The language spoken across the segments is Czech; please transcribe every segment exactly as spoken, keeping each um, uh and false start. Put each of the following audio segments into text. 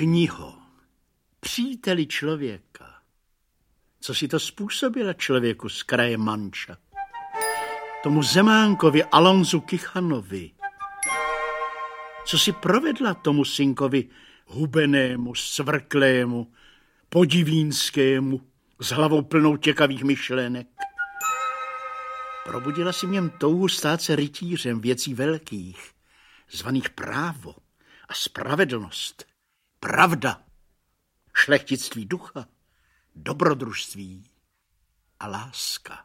Kniho, příteli člověka, co si to způsobila člověku z kraje Manča? Tomu Zemánkovi Alonzu Kichanovi. Co si provedla tomu synkovi hubenému, svrklému, podivínskému, s hlavou plnou těkavých myšlenek? Probudila si v něm touhu stát se rytířem věcí velkých, zvaných právo a spravedlnost, pravda, šlechtictví ducha, dobrodružství a láska.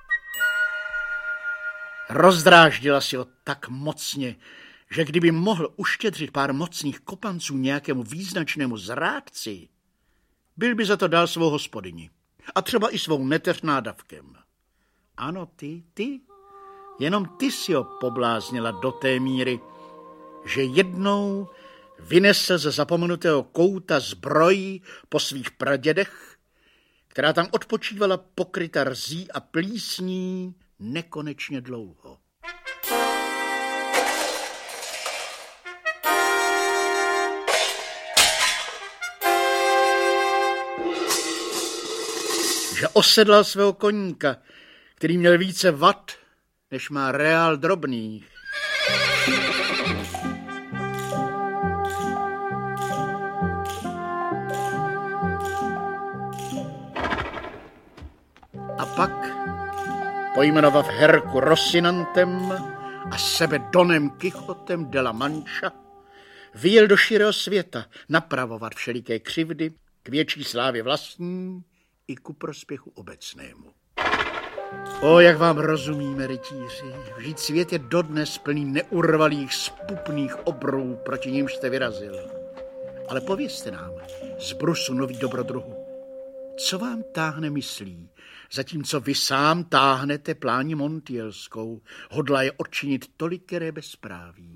Rozdráždila si ho tak mocně, že kdyby mohl uštědřit pár mocných kopanců nějakému význačnému zrádci, byl by za to dal svou hospodyni a třeba i svou neteř nádavkem. Ano, ty, ty, jenom ty si ho pobláznila do té míry, že jednou vynesl ze zapomenutého kouta zbroj po svých pradědech, která tam odpočívala pokryta rzí a plísní nekonečně dlouho. Že osedlal svého koníka, který měl více vat, než má reál drobných. A pak, pojmenovat Herku Rosinantem a sebe Donem Kichotem de la Mancha, vyjel do širého světa napravovat všeliké křivdy k větší slávě vlastní i ku prospěchu obecnému. O, jak vám rozumíme, rytíři, vždyť svět je dodnes plný neurvalých spupných obrů, proti nímž jste vyrazil. Ale povězte nám, z brusu nový dobrodruhu, co vám táhne myslí, zatímco vy sám táhnete pláni Montielskou, hodlá je odčinit tolikéré bezpráví.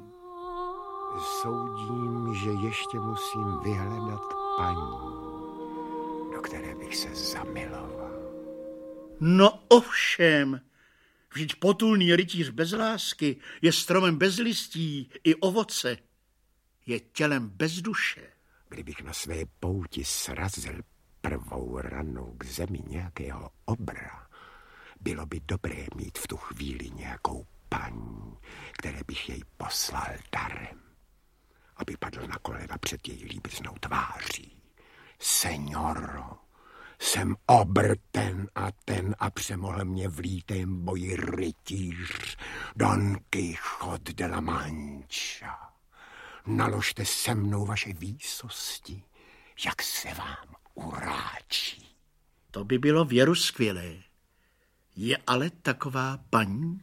Soudím, že ještě musím vyhledat paní, do které bych se zamiloval. No ovšem, vždyť potulný rytíř bez lásky je stromem bez listí i ovoce, je tělem bez duše. Kdybych na své pouti srazil prvou ranou k zemi nějakého obra, bylo by dobré mít v tu chvíli nějakou paní, které bych jej poslal darem, aby padl na kolena před její líbeznou tváří. Señoro, jsem obr ten a ten a přemohl mě v lítém boji rytíř Don Quixote de la Mancha. Naložte se mnou vaše výsosti, jak se vám uráčí. To by bylo věru skvělé. Je ale taková paní?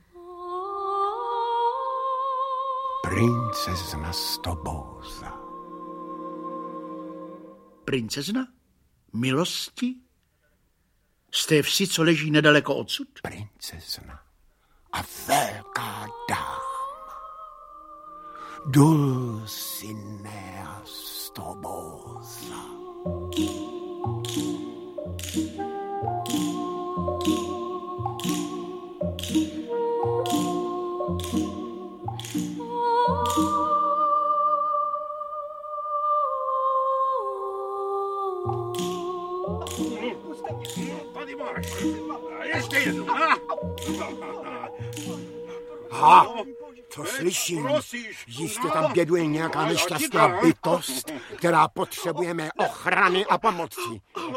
Princezna z Toboza. Princezna? Milosti? Z té vsi, co leží nedaleko odsud? Princezna a velká dáma. Dulcinea z Toboza. Ještě jednou. Ha, to slyším. Jistě tam běduje nějaká nešťastná bytost, která potřebuje mé ochrany a pomoci.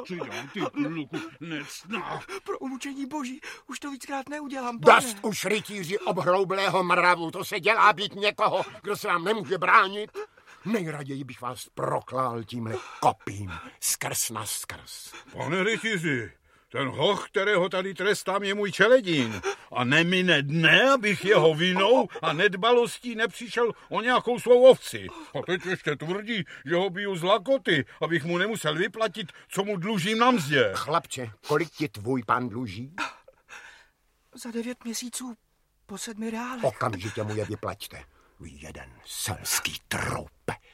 Pro umučení boží, už to víckrát neudělám, pane. Dost už rytíři obhroublého mravu, to se dělá být někoho, kdo se vám nemůže bránit. Nejraději bych vás proklál tímhle kopím skrz na skrz. Pane rytíři, ten hoch, kterého tady trestám, je můj čeledín. A nemine dne, abych jeho vinou a nedbalostí nepřišel o nějakou svou ovci. A teď ještě tvrdí, že ho biju z lakoty, abych mu nemusel vyplatit, co mu dlužím na mzdě. Chlapče, kolik ti tvůj pan dluží? Za devět měsíců po sedmi reálech. Okamžitě mu je vyplaťte. Vy jeden selský troupe.